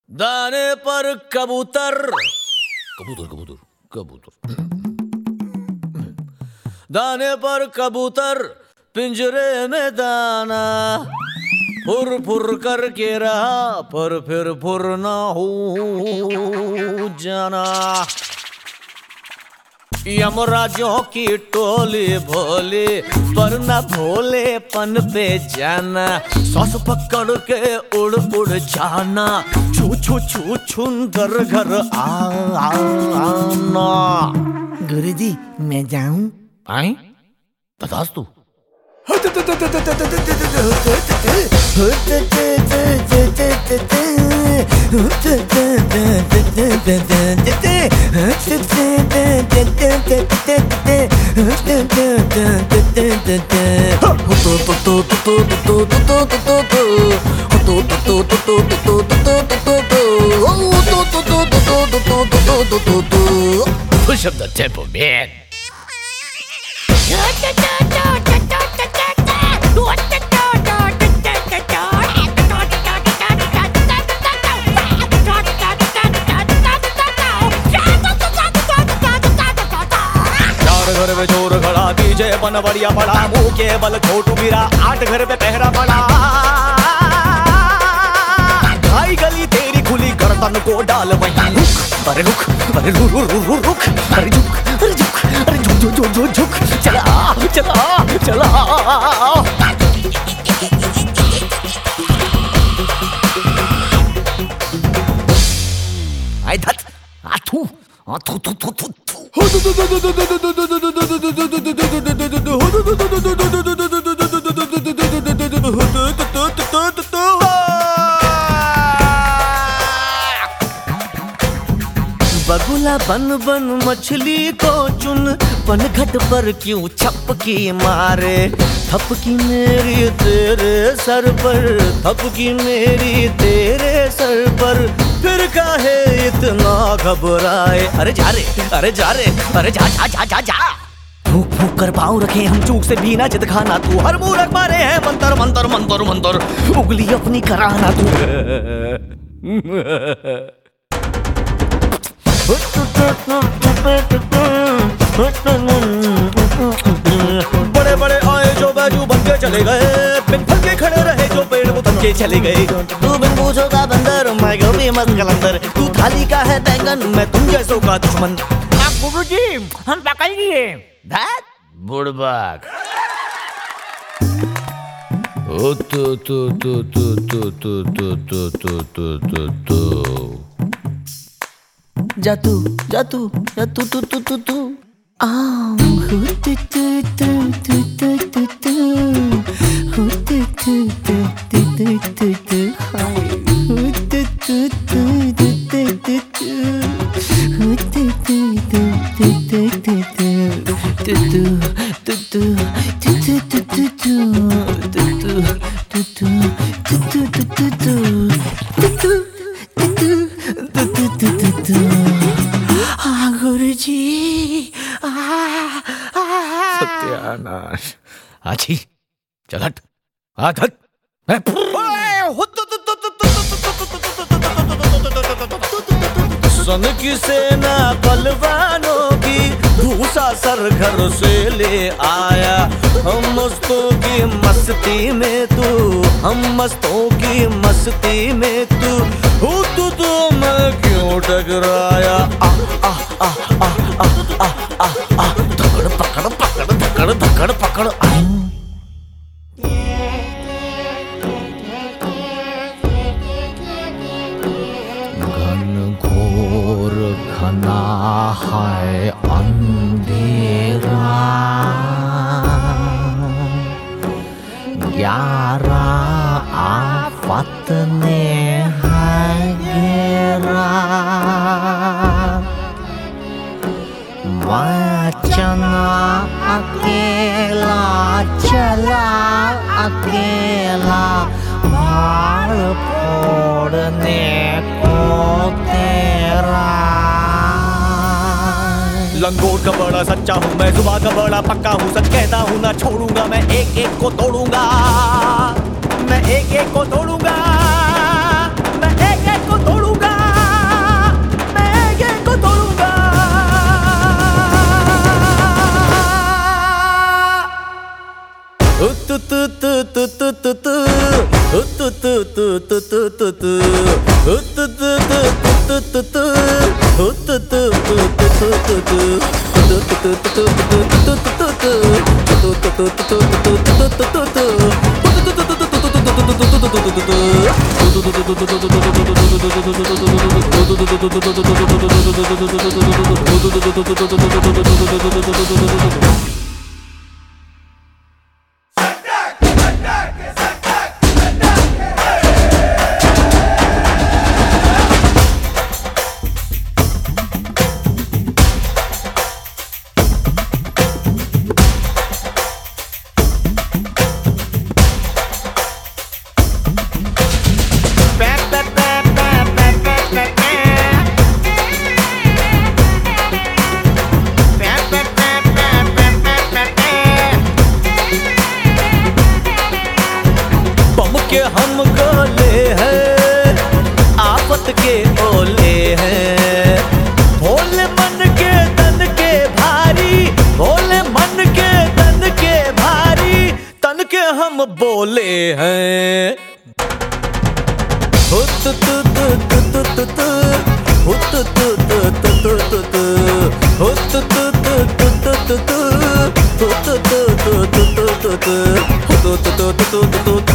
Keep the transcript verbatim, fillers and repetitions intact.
दाने पर कबूतर कबूतर कबूतर कबूतर दाने पर कबूतर पिंजरे में दाना फुर फुर करके रहा पर फिर फुर ना हो जाना। यमराजों की टोली भोली पर न भोलेपन पे जाना। सांस पकड़ के उड़ उड़ जाना छू छू छू छुंदर घर आ, आ, आना। गुरुजी मैं जाऊं? आई तथास्तु। Push up the tempo, man. घर में चोर खड़ा पीछे बन बढ़िया पड़ा मुंह के बल छोटू गिरा आठ घर पे पहरा पड़ा। ढाई गली तेरी खुली गर्दन को डाल वहीं अरे रुक अरे रुक रुक रुक अरे झुक अरे झुक अरे झुक झुक झुक झुक झुक चला चला चला। आई धत आथू आथू थू थू थू बगुला बन बन मछली को चुन पनघट पर क्यों छपकी मारे। थपकी मेरी तेरे सर पर थपकी मेरी तेरे सर पर फिर काहे इतना घबराए। अरे जा रे अरे जा रे अरे जा जा जा जा जा। फूक फूक कर पाँव रखे हम चूक से भी ना जिद खाना तू हर मूरख मारे हैं मंतर मंतर मंतर मंतर उंगली अपनी कराना तू। बड़े बड़े आए जो बाजू बन के चले गए बिन फल के खड़े रहे जो पेड़ वो थम के चले गए। तू बिन पूछो का बंदर मैं गोभी मस्त कलंदर तू थाली का है बैंगन मैं तुम जैसों का दुश्मन। गुरुजी हम पकड़ लिए। धत बुड़बक। ओ तो तो तो तो तो तो तो तो तो तो तो तो जा तू जा तू जा तू तू तू तू तू आम हु तू तू तू तू तू तू तू हु तू तू तू तू तू तू हाय हु तू तू तू तू तू तू हु तू तू तू तू तू तू तू तू तू तू तू तू गुरुजी सत्यानाश। आची चल हट हाथ हट। सन की सेना बलवानों की भूसा सर घर से ले आया। हम मस्तों की मस्ती में तू हम मस्तों की मस्ती में तू हो तू तो मैं क्यों टकराया। आ आ आ आ आ आ आ आ धकड़ पकड़ पकड़ धकड़ धकड़ पकड़। घन घोर घना है अंधेरा ग्यारह आफत ने है घेरा। मैं चना अकेला चला अकेला भाड़ फोड़ने को तेरा। लंगोट का बड़ा सच्चा हूँ मैं जुबान का बड़ा पक्का हूँ सच कहता हूँ ना छोड़ूंगा मैं एक एक को तोड़ूंगा मैं एक एक को तोड़ूंगा मैं एक एक को तोड़ूंगा। के हम गोले हैं, आफत के ओले हैं, भोले मन के तन के भारी, भोले मन के तन के भारी, तन के हम बोले हैं। हो तु तु तु तु तु तु तु, हो तु तु तु तु तु तु तु, हो तु तु तु तु तु तु तु, हो तु तु तु तु तु तु तु, हो तु तु तु तु तु तु।